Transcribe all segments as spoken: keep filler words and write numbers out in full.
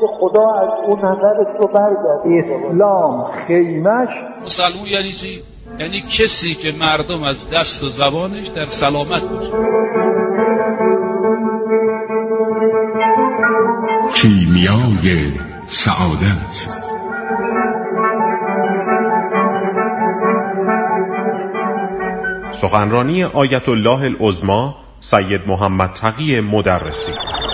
که خدا از اون نظرش رو برگرد. اسلام خیمش مسلمون یعنی چی؟ یعنی کسی که مردم از دست و زبانش در سلامت باشه. کیمیای سعادت. سخنرانی آیت الله العظمی سید محمد تقی مدرسی.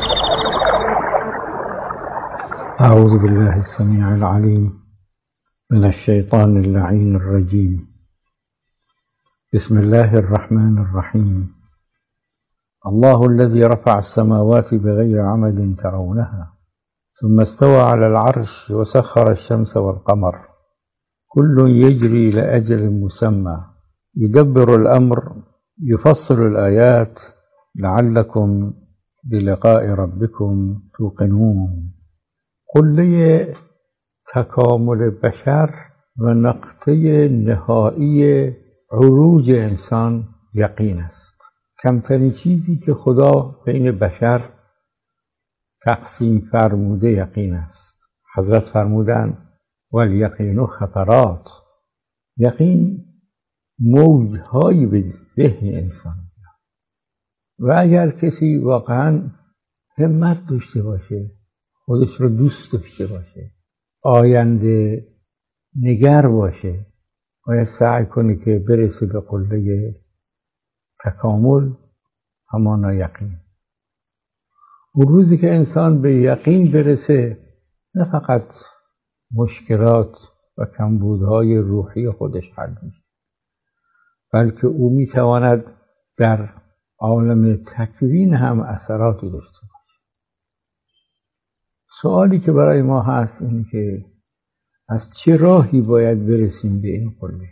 اعوذ بالله السمیع العلیم من الشیطان اللعین الرجیم. بسم الله الرحمن الرحیم. الله الذي رفع السماوات بغير عمد ترونها ثم استوى على العرش وسخر الشمس والقمر كل يجري لأجل مسمى يدبر الأمر يفصل الآيات لعلكم بلقاء ربكم توقنون. قله تکامل بشر و نقطه نهایی عروج انسان یقین است. کمترین چیزی که خدا بین بشر تقسیم فرموده یقین است. حضرت فرمودند والیقین خطرات. یقین موجهایی به ذهن انسان و اگر کسی واقعا همت داشته باشه، خودش رو دوست داشته باشه، آینده نگر باشه، باید سعی کنه که برسه به قله تکامل، همانا یقین. اون روزی که انسان به یقین برسه، نه فقط مشکلات و کمبودهای روحی خودش حل میشه، بلکه او میتواند در عالم تکوین هم اثراتی داشته باشه. سوالی که برای ما هست اینه که از چه راهی باید برسیم به این قله؟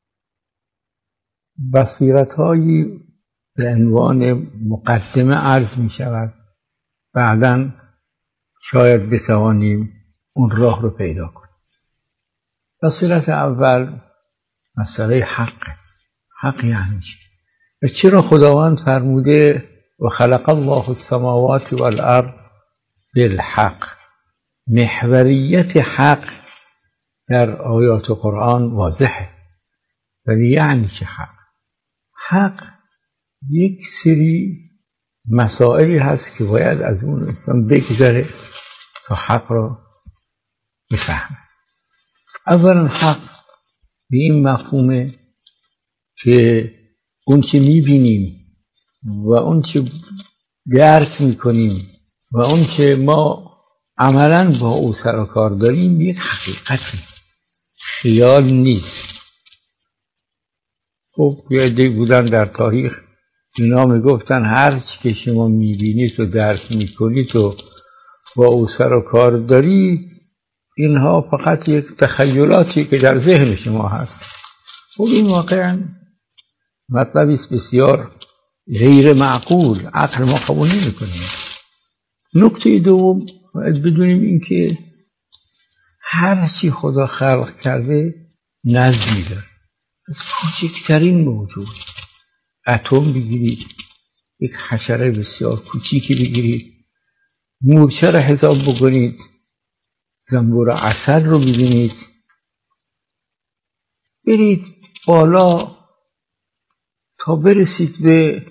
بصیرت‌هایی به عنوان مقدمه عرض می شود، بعداً شاید بتوانیم اون راه رو پیدا کنیم. بصیرت اول مسئله حق. حق یعنی چی؟ و چرا خداوند فرموده و خلق الله السماوات والارض بالحق؟ محوریت حق در آیات قرآن واضحه. ولی یعنی چه حق؟ حق یک سری مسائلی هست که باید از اون انسان بگذره تا حق را بفهمه. اولا حق به این مفهومه که اون چه میبینیم و اون چه درک میکنیم و اون چه ما عملا با او سر و کار داریم یک حقیقتی، خیال نیست. خب یه عده بودن در تاریخ اینا میگفتن هر چی که شما میبینید و درک میکنید و با او سر و کار دارید، اینها فقط یک تخیلاتی که در ذهن شما هست. خب این واقعا مطلبی است بسیار غیر معقول، عقل ما قبول نمی‌کنه. نکته دوم باید بدونیم این که هر چی خدا خلق کرده نظمی داره. از کوچکترین موجود، اتم بگیرید، یک حشره بسیار کوچیکی بگیرید، مورچه را حساب بکنید، زنبور عسل رو ببینید، برید بالا تا برسید به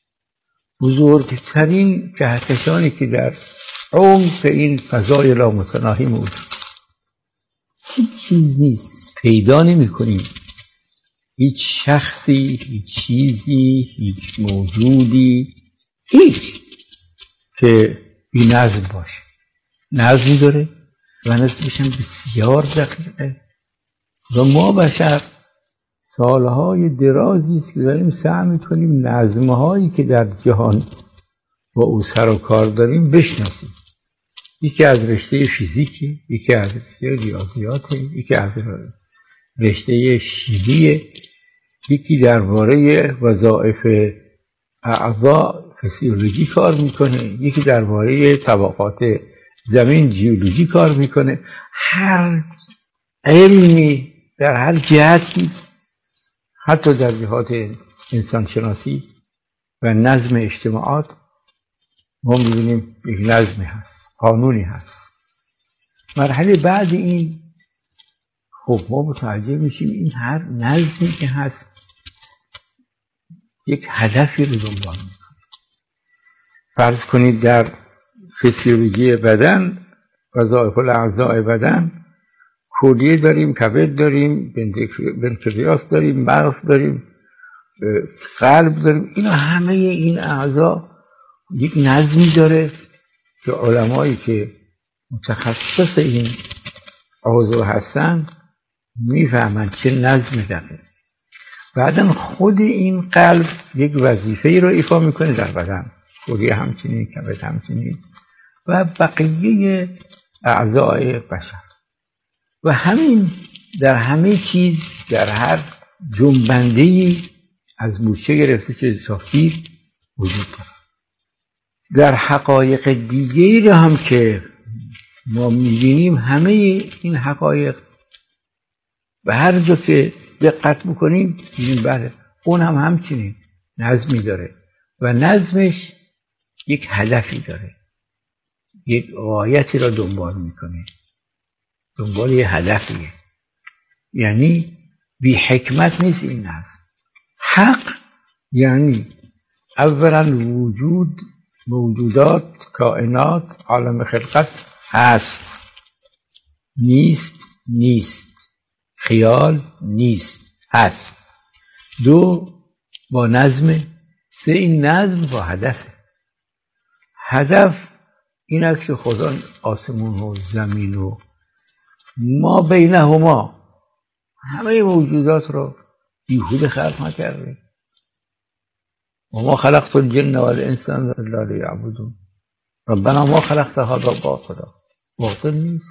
بزرگترین کهکشانی که در عمق این فضای لامتناهی موجود. هیچ چیز نیست، پیدا نمی کنیم. هیچ شخصی، هیچ چیزی، هیچ موجودی، هیچ که بی نظم باشه. نظمی داره و نظمش هم بسیار دقیقه و ما بشر سالهای درازی است که داریم سعی میکنیم نظمهایی که در جهان با او سر و کار داریم بشناسیم. یکی از رشته فیزیکی، یکی از رشته ریاضیاته، یکی از رشته شیمیه، یکی درباره وظایف اعضا فسیولوژی کار میکنه، یکی درباره طبقات زمین جیولوژی کار میکنه. هر علمی در هر جهتی، حتی در جهات انسانشناسی و نظم اجتماعات، ما می‌بینیم یک نظمی هست، قانونی هست. مرحله بعد این خب ما متوجه میشیم این هر نظمی که هست یک هدفی رو دنبال میکنه. فرض کنید در فسیولوژی بدن، وظایف الاعضاء بدن، کلیه داریم، کبد داریم، پنکریاس داریم، مغز داریم، قلب داریم. اینا همه این اعضا یک نظمی داره که علمایی که متخصص این عضو هستن میفهمن چه نظمی داره. بعدن خود این قلب یک وظیفه رو ایفا میکنه در بدن، کلیه همچنین، کبد همچنین و بقیه اعضای بشر. و همین در همه چیز، در هر جنبنده‌ای از مورچه گرفته چه تا فیل وجود داره. در حقایق دیگری هم که ما می‌بینیم همه این حقایق و هر جا که دقت می‌کنیم می‌بینیم بله اون هم همچنین نظمی داره و نظمش یک هدفی داره، یک غایتی را دنبال میکنه، دنبال یه هدفیه. یعنی بی حکمت نیست این نظم. حق یعنی اولا وجود، موجودات، کائنات، عالم خلقت هست، نیست نیست، خیال نیست هست. دو با نظم. سه این نظم با هدف. هدف این است که خدا آسمون و زمین و ما بینهما همه موجودات رو بیهوده خلق نکرده. و ما خلقت الجن والانس الا لیعبدون. ربنا ما خلقت هذا باطلا. باطل نیست.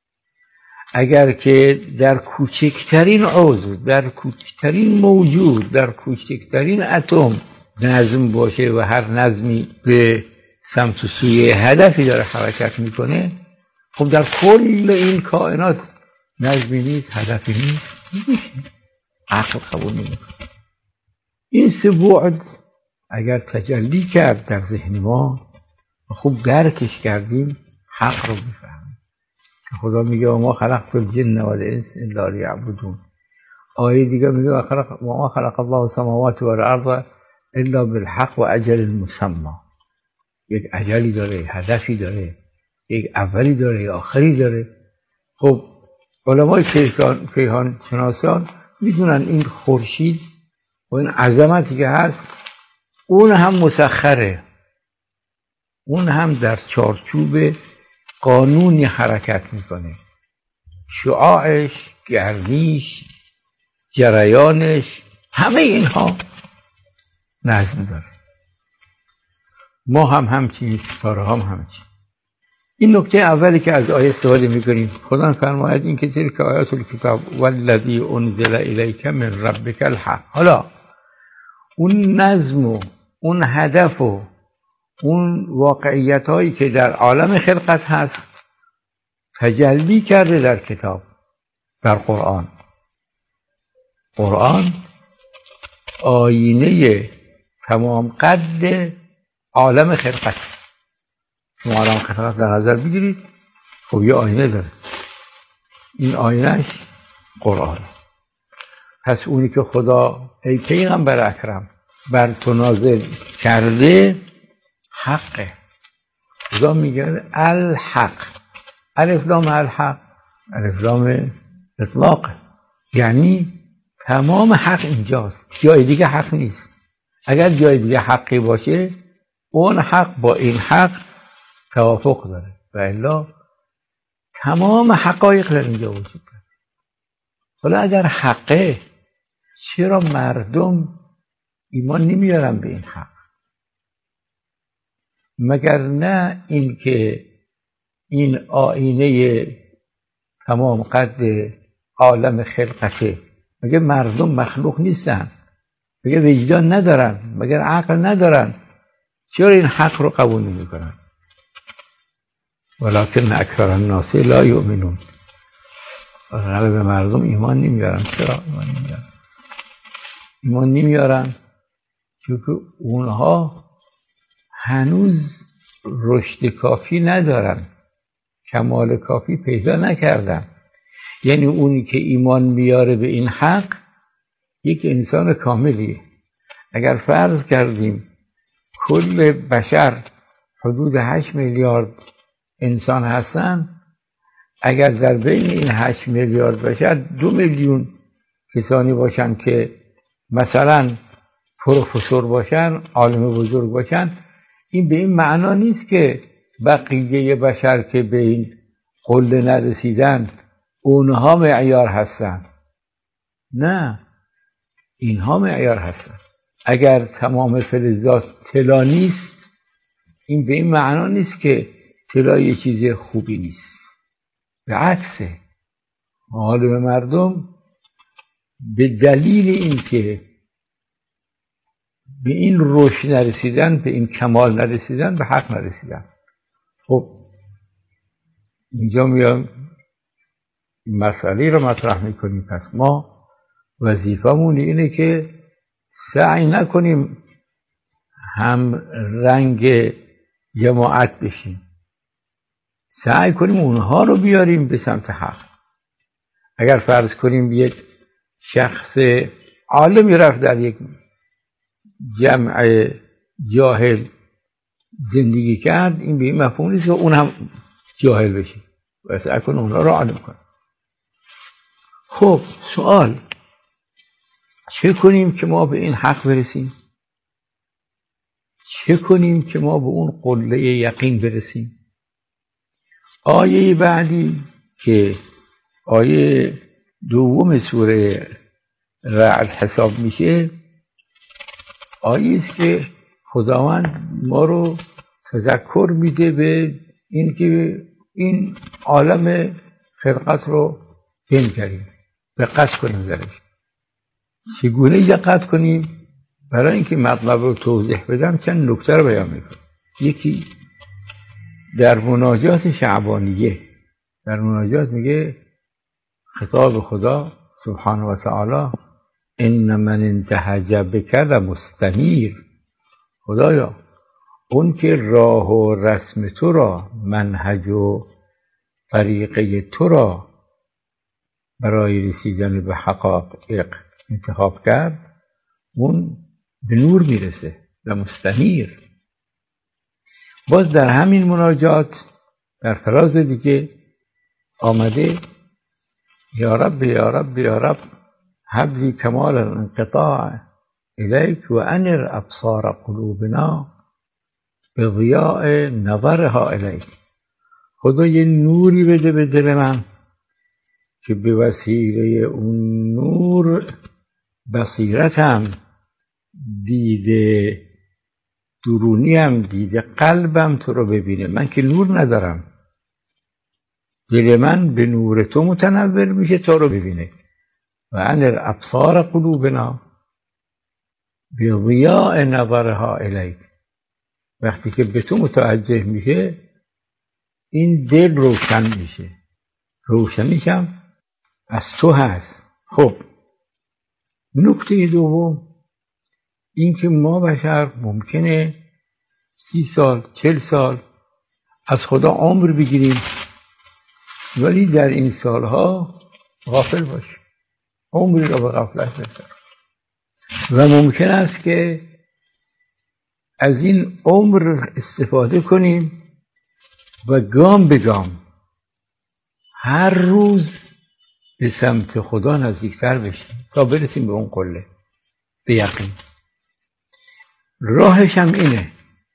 اگر که در کوچکترین عضو، در کوچکترین موجود، در کوچکترین اتم نظم باشه و هر نظمی به سمت و سوی هدفی داره حرکت میکنه، خب در کل این کائنات نظمی نیست، هدفی نیست، عقل قبول نمیکنه. این سه بعد اگر تجلی کرد در ذهن ما و خوب درکش کردیم حق رو میفهمیم که خدا میگه و ما خلقت الجن والانس الا لیعبدون. آیه دیگه میگه و ما خلق الله السماوات والارض الا بالحق و اجل مسمى. یک اجلی داره، هدفی داره، یک اولی داره، یک آخری داره. خب علمای کیهان شناسان میدونن این خورشید و این عظمتی که هست اون هم مسخره، اون هم در چارچوب قانونی حرکت میکنه. شعاعش، گرمیش، جریانش، همه اینها نظم داره. ما هم همچنین، ستاره هم همچنین. این نکته اولی که از آیه استفاده میکنیم. خدا فرماید این که تلک آیات الکتاب والذی انزل الیک من ربک الحق. حالا اون نظم و اون هدف و اون واقعیت هایی که در عالم خلقت هست تجلی کرده در کتاب، در قرآن. قرآن آینه تمام قد عالم خلقت. شما عالم خلقت در نظر بگیرید، خب یه آینه داره، این آینهش قرآن. پس اونی که خدا ای پیغمبر اکرم بر تو نازل کرده حقه. خدا میگه الحق، الف لام الحق، الف لام اطلاق، یعنی تمام حق اینجاست، جای دیگه حق نیست. اگر جای دیگه حقی باشه اون حق با این حق توافق داره و الا تمام حقایق در اینجا وجود داره. حالا اگر حقه چرا مردم ایمان نمیارن به این حق؟ مگر نه این که این آینه تمام قد عالم خلقته، مگر مردم مخلوق نیستن؟ مگر وجدان ندارن؟ مگر عقل ندارن؟ چرا این حق رو قبول نمی کنن؟ ولکن اکثر الناس لا یؤمنون. غالب مردم ایمان نمیارن. چرا ایمان نمیارن؟ ایمان نمیارن چون اونها هنوز رشد کافی ندارن کمال کافی پیدا نکردم. یعنی اونی که ایمان میاره به این حق یک انسان کاملیه. اگر فرض کردیم کل بشر حدود هشت میلیارد انسان هستن، اگر در بین این هشت میلیارد بشر دو میلیون کسانی باشن که مثلا پروفسور باشن، عالم بزرگ باشن، این به این معنا نیست که بقیه بشر که به این قله نرسیدن اونها معیار هستن. نه، اینها معیار هستن. اگر تمام فلزات طلا نیست، این به این معنا نیست که طلا یه چیز خوبی نیست. به عکسه، عالم مردم به دلیل اینکه به این رشد نرسیدن، به این کمال نرسیدن، به حق نرسیدن. خب اینجا میام مسئله رو مطرح میکنیم. پس ما وظیفمون اینه که سعی نکنیم هم رنگ جماعت بشیم، سعی کنیم اونها رو بیاریم به سمت حق. اگر فرض کنیم یک شخص عالمی رفت در یک جمع جاهل زندگی کرد، این به این مفهوم نیست که اون هم جاهل بشه و سعی کنه اونها رو عالم کنه. خب سوال، چه کنیم که ما به این حق برسیم؟ چه کنیم که ما به اون قله یقین برسیم؟ آیه بعدی که آیه دوم سوره رعد حساب میشه، آیه است که خداوند ما رو تذکر میده به این که این عالم خلقت رو بنگریم، دقت کنیم درش. چگونه دقت کنیم؟ برای اینکه مطلب رو توضیح بدم چند نکته رو بیان میکنم. یکی در مناجات شعبانیه، در مناجات میگه خطاب خدا سبحانه و تعالی ان من انتهج بک لمستنیر، خدایا اون که راه و رسم تو را، منهج و طریقه تو را برای رسیدن به حقایق انتخاب کرد، اون به نور میرسه، لمستنیر. باز در همین مناجات در فراز دیگه آمده یا رب یا رب یا رب هب لی کمال الانقطاع الیک و انر ابصار قلوبنا به ضیاء نظرها الیک. خدا یه نوری بده به دل من که به وسیله اون نور بصیرتم، دیده درونیم، دیده قلبم تو رو ببینه. من که نور ندارم، دل من به نور تو متنور میشه تو رو ببینه. و انر ابصار قلوبنا به ضیاء نظرها الیک. وقتی که به تو متوجه میشه این دل روشن میشه، روشنیشم از تو هست. خب نکته دوم این که ما بشر ممکنه سی سال چل سال از خدا عمر بگیریم ولی در این سالها غافل باشیم، عمری را به غفلت بسر. و ممکن است که از این عمر استفاده کنیم و گام به گام هر روز به سمت خدا نزدیکتر بشیم تا برسیم به اون قله، به یقین. راهش هم اینه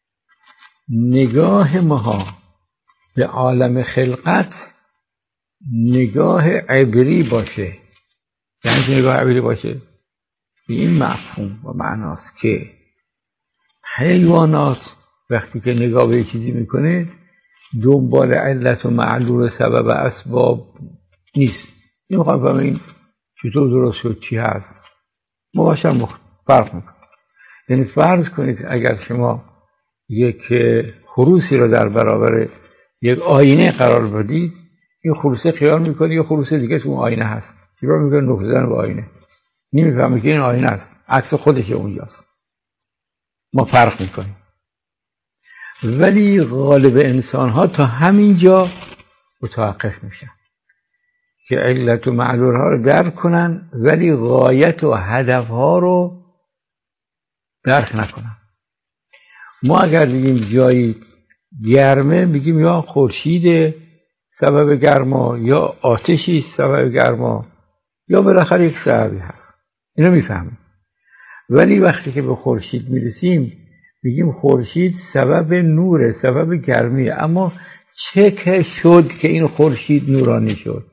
نگاه ما به عالم خلقت نگاه عبری باشه. یعنی نگاه عبری باشه به این مفهوم و معناست که حیوانات وقتی که نگاه به چیزی میکنه دنبال علت و معلول و سبب و اسباب نیست. این میخوام بفهمم این چطور درست شد، چی هست. ما باشم فرق میکنه. یعنی فرض کنید اگر شما یک خروسی رو در برابر یک آینه قرار بدید، این خروسه خیال میکنه یه خروس دیگه تو اون آینه هست، چرا میگه نقطه زدن به آینه، نمیفهمه که این آینه است، عکس خودش اونجاست. ما فرق میکنیم. ولی غالب انسان ها تا همینجا متوقف میشن که علت و معلول ها رو درک کنن ولی غایت و هدف ها رو درک نکنن. ما اگر بگیم جایی گرمه بگیم یا خورشید سبب گرما یا آتشی سبب گرما یا بالاخره یک سببی هست، اینو میفهمیم. ولی وقتی که به خورشید میرسیم میگیم خورشید سبب نوره، سبب گرمیه، اما چه که شد که این خورشید نورانی شد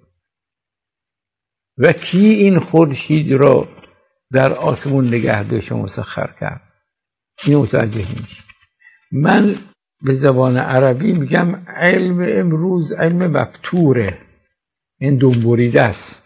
و کی این خورشید را در آسمون نگه داشت و مسخر کرد؟ این متوجه میشه. من به زبان عربی میگم علم امروز علم مبتوره، این دنبوریده است.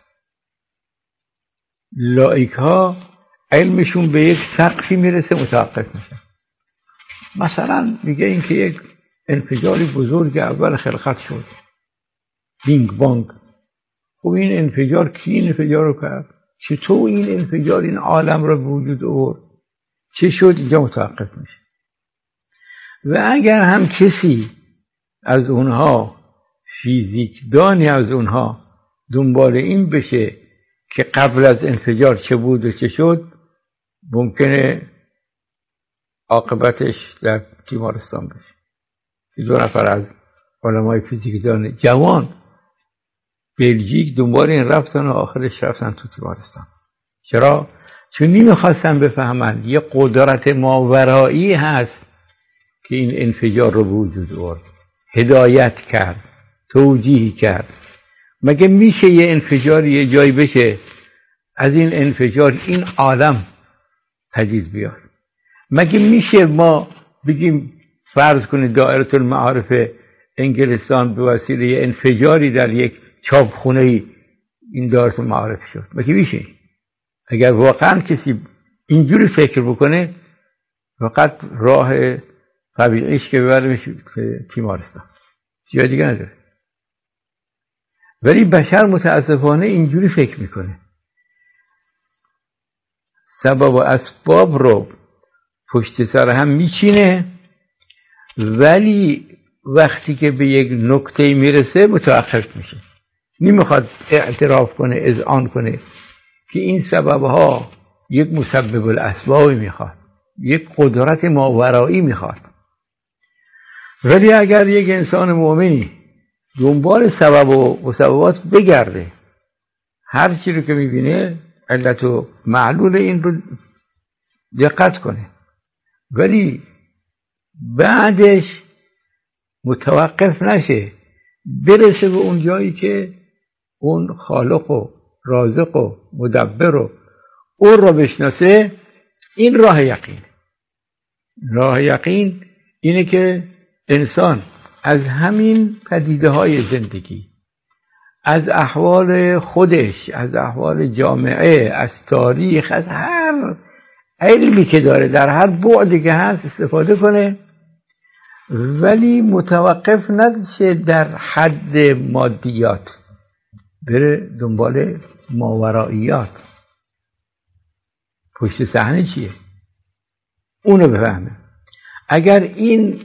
لایک ها علمشون به یک سقفی میرسه متوقف میشه. مثلا میگه این که یک انفجاری بزرگ اول خلقت شد، بینگ بانگ. خب این انفجار کی این انفجار رو کرد؟ چطور این انفجار این عالم رو به وجود آورد؟ چه شد؟ اینجا متوقف میشه. و اگر هم کسی از اونها، فیزیکدانی از اونها دنبال این بشه که قبل از انفجار چه بود و چه شد، ممکنه عاقبتش در تیمارستان بشه. که دو نفر از علمای فیزیکدان جوان بلژیک دنبال این رفتن و آخرش رفتن تو تیمارستان. چرا؟ چون نمیخواستن بفهمن یه قدرت ماورایی هست که این انفجار رو به وجود آورد، هدایت کرد، توجیه کرد. مگه میشه یه انفجار یه جایی بشه از این انفجار این عالم پدید بیاد؟ مگه میشه ما بگیم فرض کنید دائره المعارف انگلستان به وسیله انفجاری در یک چاپخونه این دائره المعارف شد؟ مگه میشه؟ اگر واقعا کسی اینجوری فکر بکنه فقط راه طبیعیش که ببره میشه تیمارستان، جای دیگه نداره. ولی بشر متاسفانه اینجوری فکر میکنه، سبب و اسباب رو پشت سر هم میچینه، ولی وقتی که به یک نکته میرسه متوقف میشه. نمیخواد اعتراف کنه، اذعان کنه که این سببها یک مسبب الاسبابی میخواد، یک قدرت ماورایی میخواد. ولی اگر یک انسان مؤمنی دنبال سبب و مسببات بگرده، هر چی رو که میبینه علت و معلول این رو دقت کنه، ولی بعدش متوقف نشه، برسه به اون جایی که اون خالق و رازق و مدبر و اون رو بشناسه. این راه یقین. راه یقین اینه که انسان از همین پدیده های زندگی، از احوال خودش، از احوال جامعه، از تاریخ، از هر علمی که داره در هر بعدی که هست استفاده کنه، ولی متوقف نشه در حد مادیات، بره دنبال ماوراییات. پشت صحنه چیه؟ اونو بفهمه. اگر این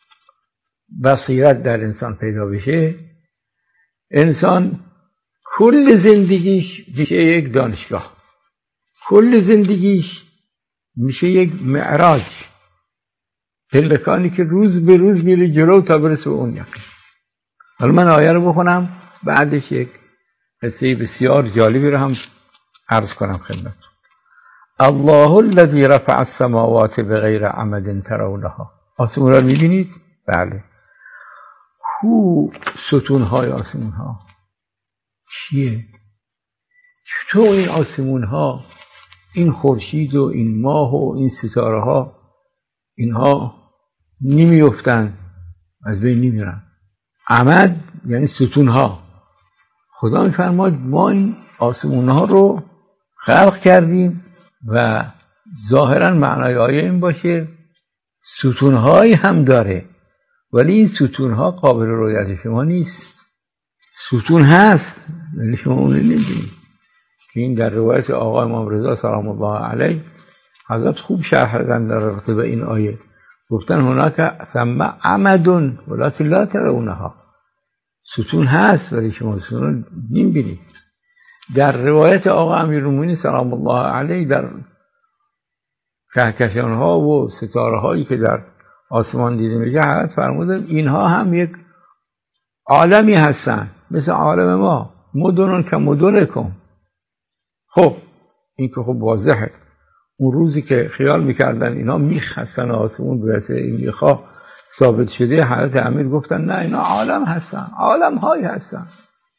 بصیرت در انسان پیدا بشه، انسان کل زندگیش میشه یک دانشگاه، کل زندگیش میشه یک معراج، پلکانی که روز به روز میره جلو تا برسه به اون یقین. حالا من آیه رو بخونم، بعدش یک قصه بسیار جالبی رو هم عرض کنم خدمتتون. الله الذی رفع السماوات بغیر عمد ترونها. آسمون رو میبینید؟ بله. کو ستون های آسمون ها چیه؟ چطور این آسمون ها، این خورشید و این ماه و این ستاره ها، اینها نمیافتن، از بین نمیرن؟ عمد یعنی ستون ها. خدا میفرماید ما این آسمون ها رو خلق کردیم و ظاهرا معنای آیه این باشه ستون هایی هم داره، ولی این ستون ها قابل رؤیت شما نیست. ستون هست ولی شما اون رو نمی‌بینید. که این در روایت آقا امام رضا سلام الله علیه حضرت خوب شرح دادن در رابطه به این آیه. گفتن هناک ثم عمد ولکن لا ترونها. ستون هست ولی شما ستون نمی‌بینید. در روایت آقا امیرالمومنین سلام الله علیه در کهکشان ها و ستاره هایی که در آسمان دیده میشه حضرت فرمودن اینها هم یک عالمی هستن مثل عالم ما، مدنون که مدنکم. خب این که خب واضحه. اون روزی که خیال میکردن اینا میخ هستن آسمون به واسطه این میخا ثابت شده، حضرت امیر گفتن نه اینا عالم هستن، عالم هایی هستن،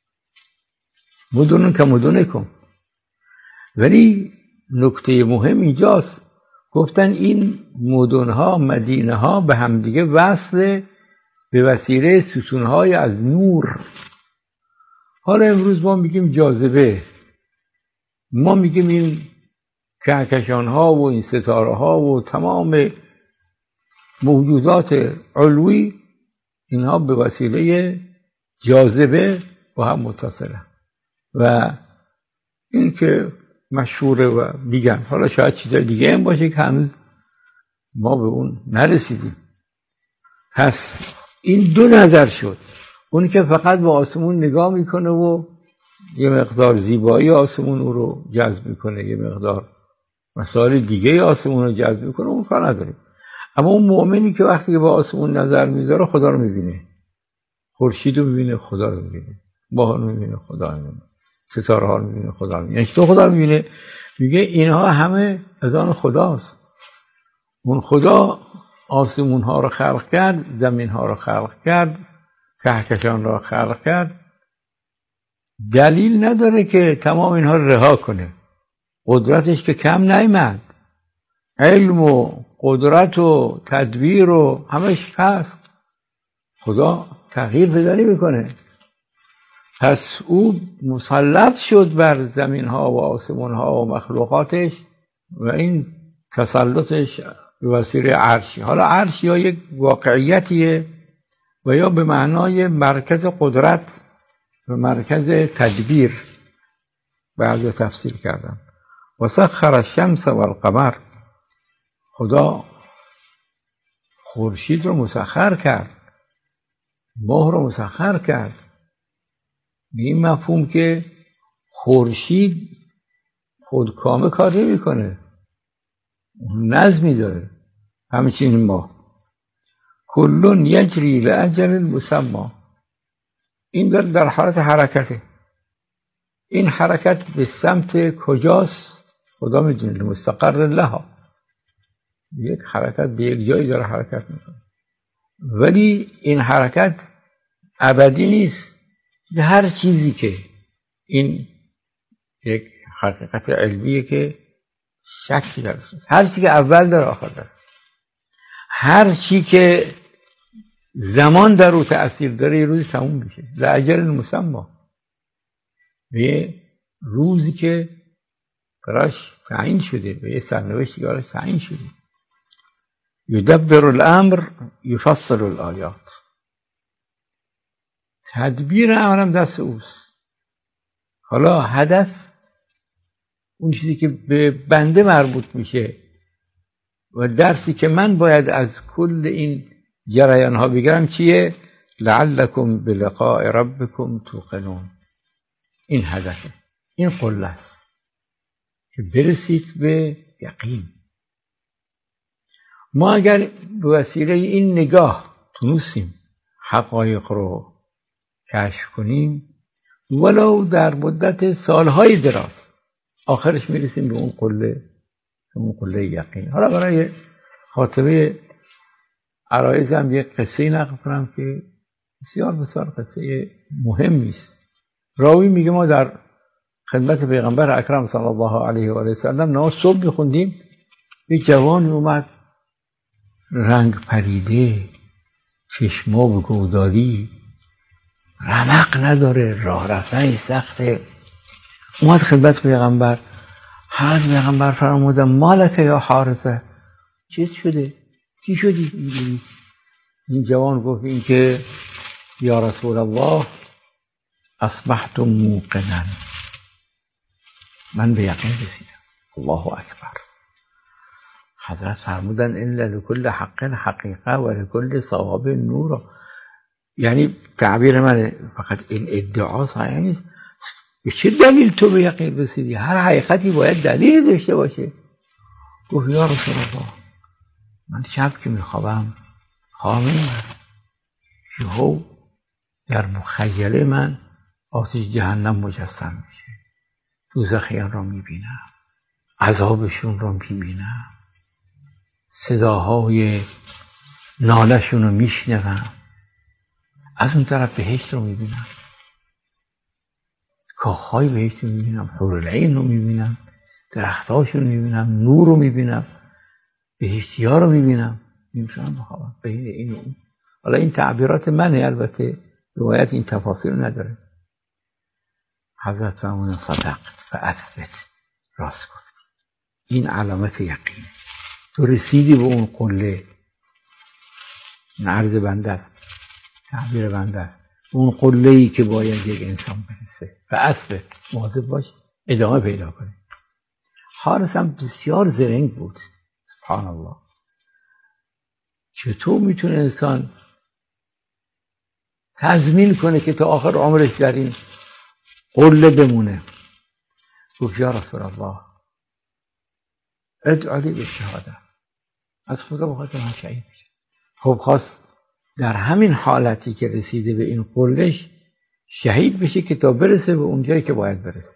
مدنون که مدنکم. ولی نکته مهم اینجاست، گفتن این مدنها مدینه ها به همدیگه وصل به وسیله ستونهای از نور. حالا امروز ما میگیم جاذبه، ما میگیم این کهکشان ها و این ستاره ها و تمام موجودات علوی اینها به وسیله جاذبه با هم متصلن و این که مشهوره و میگن. حالا شاید چیزای دیگه هم باشه که هنوز ما به اون نرسیدیم. پس این دو نظر شد، اون که فقط به آسمون نگاه میکنه و یه مقدار زیبایی آسمون او رو جذب میکنه، یه مقدار مسائل دیگه آسمون رو جذب میکنه، اون کار نداریم. اما اون مؤمنی که وقتی که به آسمون نظر میذاره خدا رو میبینه، خورشید رو میبینه، خدا رو میبینه، ماه رو میبینه، خدا رو میبینه، ستاره ها رو میبینه، خدا رو میبینه. یعنی تو خدا رو میبینه، میگه اینها همه از آن خداست. اون خدا آسمون ها رو خلق کرد، زمین ها رو خلق کرد، کهکشان را خلق کرد. دلیل نداره که تمام اینها رو رها کنه. قدرتش که کم نیامد، علم و قدرت و تدبیر و همش هست. خدا تغییر پیدا نمیکنه. پس او مسلط شد بر زمین ها و آسمان ها و مخلوقاتش و این تسلطش به وسیله عرشی. حالا عرش یا یک واقعیتیه و یا به معنای مرکز قدرت و مرکز تدبیر بعضی تفسیر کردن. و سخر الشمس و القمر، خدا خورشید رو مسخر کرد، ماه رو مسخر کرد. به این مفهوم که خورشید خودکامه کار نمی کنه، نظمی داره. همچنین ما کلون یجری لاجل مسمى، این در, در حالت حرکته. این حرکت به سمت کجاست خدا میدونه، مستقر لها. یک حرکت به یک جایی داره حرکت میکنه، ولی این حرکت ابدی نیست. هر چیزی که این یک حقیقت علمیه که شکی درش نیست، هر چی که اول داره آخر داره، هر چی که زمان در او تأثیر داره یه روزی تموم میشه. لاجل مسمى، به یه روزی که براش تعیین شده، به یه سرنوشتی که براش تعیین شده. یدبر الامر یفصل الآیات، تدبیر امرم دست اوست. حالا هدف اون چیزی که به بنده مربوط میشه و درسی که من باید از کل این جریان ها بگیرم چیه؟ لعلکم بلقاء ربکم توقنون. این هدفه، این قله است که برسید به یقین. ما اگر به وسیله این نگاه تونستیم حقایق رو کشف کنیم، ولو در مدت سالهای دراز، آخرش میرسیم به اون قله، به اون قله یقین. حالا برای خاطره عرایض هم یک قصه نقل کنم که بسیار بسیار قصه مهمی است. راوی میگه ما در خدمت پیغمبر اکرم صلی الله علیه و آله و سلم نماز صبح میخوندیم، یک جوانی اومد رنگ پریده، چشما به گوداری، رمق نداره، راه رفتن سخته. اومد خدمت پیغمبر. حضرت پیغمبر فرمودن مالک یا حارثه، چی شده؟ چی شدی؟ این جوان گفت این که یا رسول الله اصبحت موقنا، من به یقین رسیدم. الله اکبر. حضرت فرمودن ان لکل حق حقیقه و لکل صواب نور. یعنی تعبیر من فقط این ادعا صحیح نیست. به چه دلیل تو به یقین رسیدی؟ هر حقیقتی باید دلیل داشته باشه. گفت یا رسول الله من شب که میخوابم خواب میبرم، یهو در مخیله من آتش جهنم مجسم میشه، دوزخیان رو میبینم، عذابشون رو میبینم، صداهای نالشون رو میشنوم، از اون طرف بهشت رو میبینم، کاخهای بهشت رو میبینم، حورالعین رو میبینم، درختاشون رو میبینم، نور رو میبینم، بهشتی‌ها رو میبینم. نمیتونم بخوابم بین این و اون. حالا این تعبیرات منه، البته روایت این تفاصیل نداره. حضرت فرمودن صدقت فاثبت، راست گفتی، این علامت یقینه، تو رسیدی به اون قله. این عرض بنده است، تعبیر بنده است، اون قله‌ای که باید یک انسان برسه. فاثبت، مواظب باش ادامه پیدا کنه. حارس هم بسیار زرنگ بود، سبحان الله. چطور میتونه انسان تضمین کنه که تا آخر عمرش در این قله بمونه؟ گفت یا رسول الله ادعا لی بالشهاده، از خدا بخواد من شهید بشم. خب خواست در همین حالتی که رسیده به این قلهش شهید بشه که تا برسه به اون جایی که باید برسه.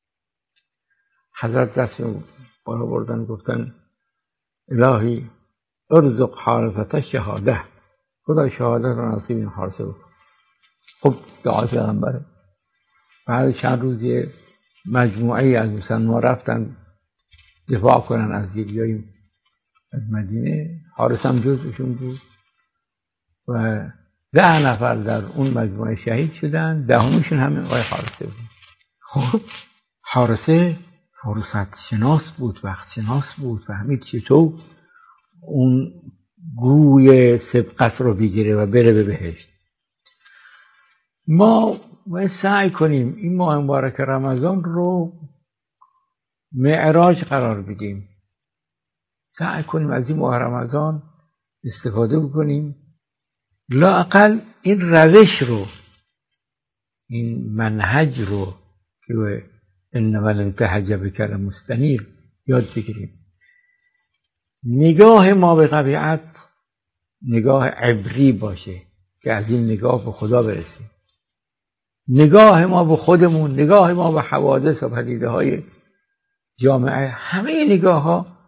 حضرت دست بالا بردن گفتن الهی ارزق حارثه شهاده، خدا شهادت رو نصیب این حارثه بکن. خب دعای پیغمبره. بعد چند روزی مجموعه از مسلمان رفتن دفاع کنن از یکی از مدینه، حارث هم جزشون بود و ده نفر در اون مجموعه شهید شدن، دهمشون همین آقای حارثه بود. خب حارثه فرصت شناس بود، وقت شناس بود، فهمید چطور اون گوی سبقت رو بگیره و بره به بهشت. ما باید سعی کنیم این ماه مبارک رمضان رو معراج قرار بدیم. سعی کنیم از این ماه رمضان استفاده بکنیم، لااقل این روش رو، این منهج رو که انما الانتهج بک المستنیر یاد بگیریم. نگاه ما به طبیعت نگاه عبری باشه که از این نگاه به خدا برسیم. نگاه ما به خودمون، نگاه ما به حوادث و پدیده های جامعه، همه نگاه ها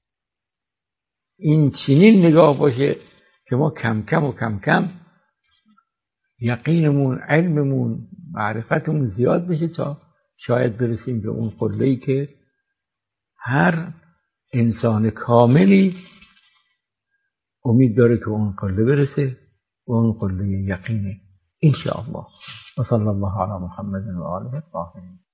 این چنین نگاه باشه که ما کم کم و کم کم یقینمون، علممون، معرفتمون زیاد بشه تا شاید برسیم به اون قله‌ای که هر انسان کاملی امید داره که اون قله برسه و اون قله یقینه ان شاء الله. و صلی الله علی محمد و آله الطاهرین.